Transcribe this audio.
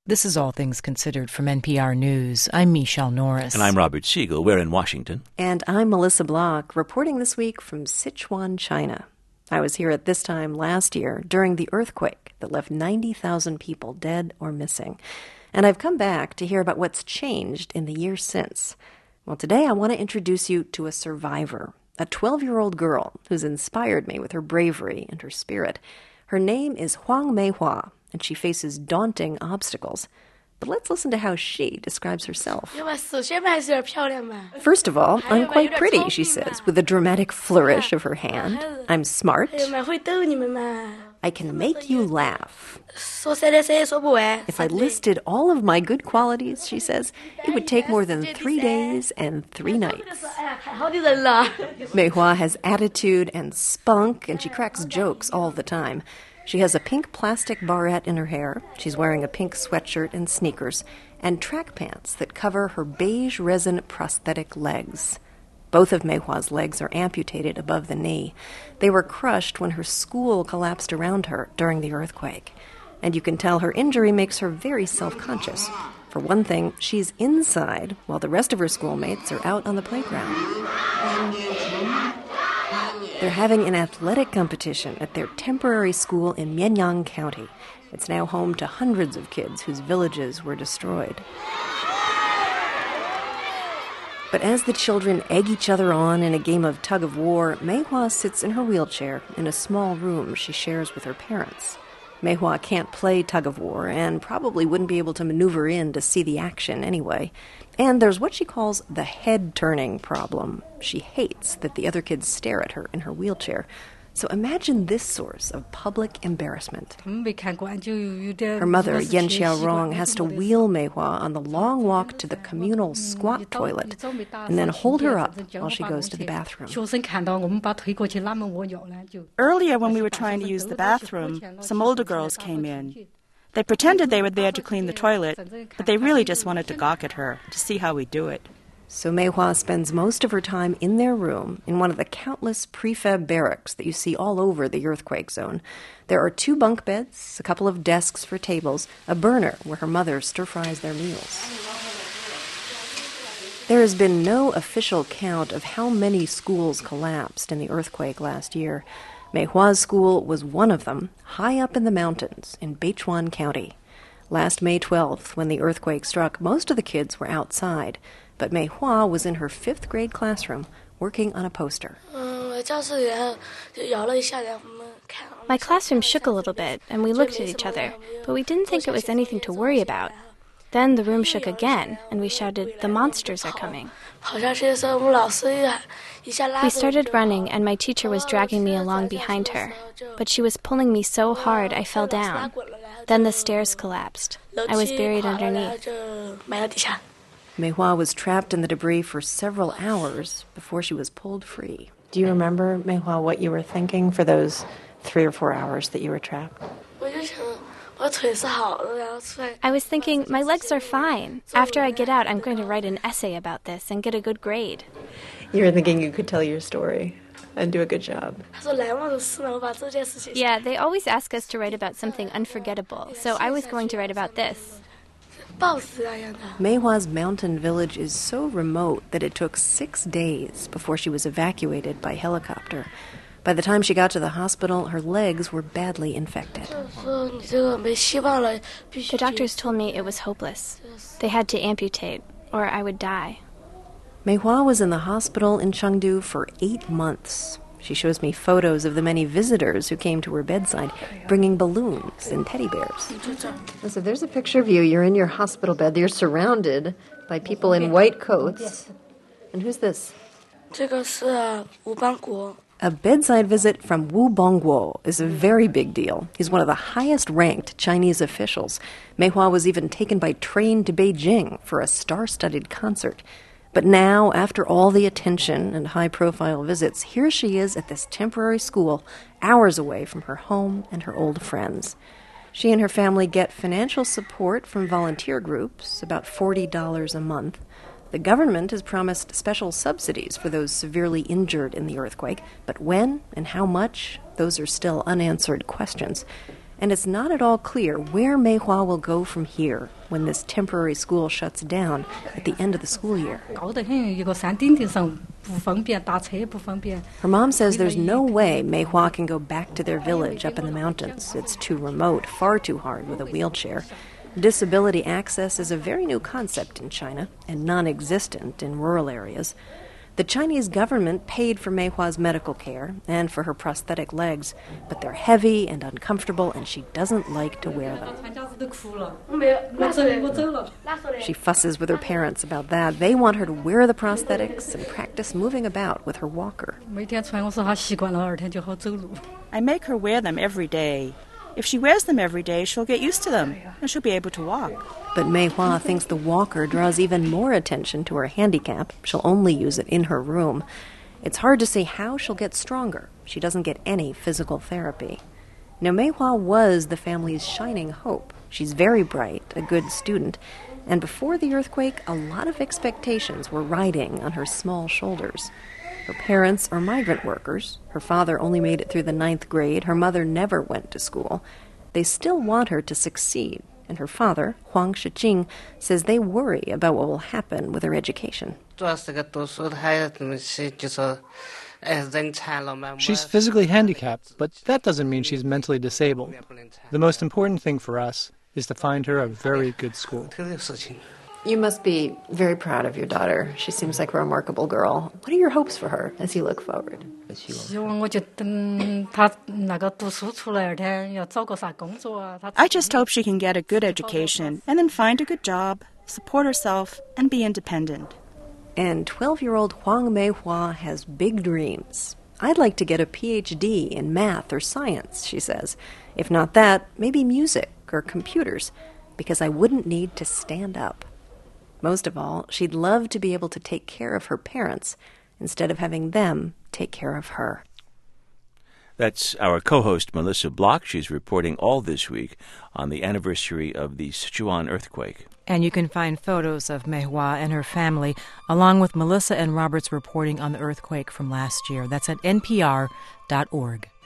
This is All Things Considered from NPR News. I'm Michelle Norris. And I'm Robert Siegel. We're in Washington. And I'm Melissa Block, reporting this week from Sichuan, China. I was here at this time last year during the earthquake that left 90,000 people dead or missing. And I've come back to hear about what's changed in the years since. Well, today I want to introduce you to a survivor, a 12-year-old girl who's inspired me with her bravery and her spirit. Her name is Huang Meihua, and she faces daunting obstacles. But let's listen to how she describes herself. First of all, I'm quite pretty, she says, with a dramatic flourish of her hand. I'm smart. I can make you laugh. If I listed all of my good qualities, she says, it would take more than 3 days and 3 nights. Meihua has attitude and spunk, and she cracks jokes all the time. She has a pink plastic barrette in her hair, she's wearing a pink sweatshirt and sneakers, and track pants that cover her beige resin prosthetic legs. Both of Meihua's legs are amputated above the knee. They were crushed when her school collapsed around her during the earthquake. And you can tell her injury makes her very self-conscious. For one thing, she's inside while the rest of her schoolmates are out on the playground. They're having an athletic competition at their temporary school in Mianyang County. It's now home to hundreds of kids whose villages were destroyed. But as the children egg each other on in a game of tug-of-war, Meihua sits in her wheelchair in a small room she shares with her parents. Meihua can't play tug-of-war and probably wouldn't be able to maneuver in to see the action anyway. And there's what she calls the head-turning problem. She hates that the other kids stare at her in her wheelchair. So imagine this source of public embarrassment. Her mother, Yan Xiaorong, has to wheel Meihua on the long walk to the communal squat toilet and then hold her up while she goes to the bathroom. Earlier, when we were trying to use the bathroom, some older girls came in. They pretended they were there to clean the toilet, but they really just wanted to gawk at her to see how we do it. So Meihua spends most of her time in their room in one of the countless prefab barracks that you see all over the earthquake zone. There are 2 bunk beds, a couple of desks for tables, a burner where her mother stir-fries their meals. There has been no official count of how many schools collapsed in the earthquake last year. Meihua's school was one of them, high up in the mountains in Beichuan County. Last May 12th, when the earthquake struck, most of the kids were outside. But Meihua was in her 5th grade classroom working on a poster. My classroom shook a little bit, and we looked at each other, but we didn't think it was anything to worry about. Then the room shook again, and we shouted, "The monsters are coming." We started running, and my teacher was dragging me along behind her, but she was pulling me so hard I fell down. Then the stairs collapsed. I was buried underneath. Meihua was trapped in the debris for several hours before she was pulled free. Do you remember, Meihua, what you were thinking for those 3 or 4 hours that you were trapped? I was thinking, my legs are fine. After I get out, I'm going to write an essay about this and get a good grade. You were thinking you could tell your story and do a good job. Yeah, they always ask us to write about something unforgettable, so I was going to write about this. Meihua's mountain village is so remote that it took 6 days before she was evacuated by helicopter. By the time she got to the hospital, her legs were badly infected. The doctors told me it was hopeless. They had to amputate, or I would die. Meihua was in the hospital in Chengdu for 8 months. She shows me photos of the many visitors who came to her bedside, bringing balloons and teddy bears. So there's a picture of you. You're in your hospital bed. You're surrounded by people in white coats. And who's this? A bedside visit from Wu Bongguo is a very big deal. He's one of the highest-ranked Chinese officials. Meihua was even taken by train to Beijing for a star-studded concert. But now, after all the attention and high-profile visits, here she is at this temporary school, hours away from her home and her old friends. She and her family get financial support from volunteer groups, about $40 a month. The government has promised special subsidies for those severely injured in the earthquake, but when and how much, those are still unanswered questions. And it's not at all clear where Meihua will go from here when this temporary school shuts down at the end of the school year. Her mom says there's no way Meihua can go back to their village up in the mountains. It's too remote, far too hard with a wheelchair. Disability access is a very new concept in China and non-existent in rural areas. The Chinese government paid for Meihua's medical care and for her prosthetic legs, but they're heavy and uncomfortable, and she doesn't like to wear them. She fusses with her parents about that. They want her to wear the prosthetics and practice moving about with her walker. I make her wear them every day. If she wears them every day, she'll get used to them, and she'll be able to walk. But Meihua thinks the walker draws even more attention to her handicap. She'll only use it in her room. It's hard to say how she'll get stronger. She doesn't get any physical therapy. Now, Meihua was the family's shining hope. She's very bright, a good student, and before the earthquake, a lot of expectations were riding on her small shoulders. Her parents are migrant workers. Her father only made it through the 9th grade. Her mother never went to school. They still want her to succeed, and her father, Huang Shijing, says they worry about what will happen with her education. She's physically handicapped, but that doesn't mean she's mentally disabled. The most important thing for us is to find her a very good school. You must be very proud of your daughter. She seems like a remarkable girl. What are your hopes for her as you look forward? I just hope she can get a good education and then find a good job, support herself, and be independent. And 12-year-old Huang Meihua has big dreams. I'd like to get a PhD in math or science, she says. If not that, maybe music or computers, because I wouldn't need to stand up. Most of all, she'd love to be able to take care of her parents instead of having them take care of her. That's our co-host, Melissa Block. She's reporting all this week on the anniversary of the Sichuan earthquake. And you can find photos of Meihua and her family, along with Melissa and Robert's reporting on the earthquake from last year. That's at npr.org.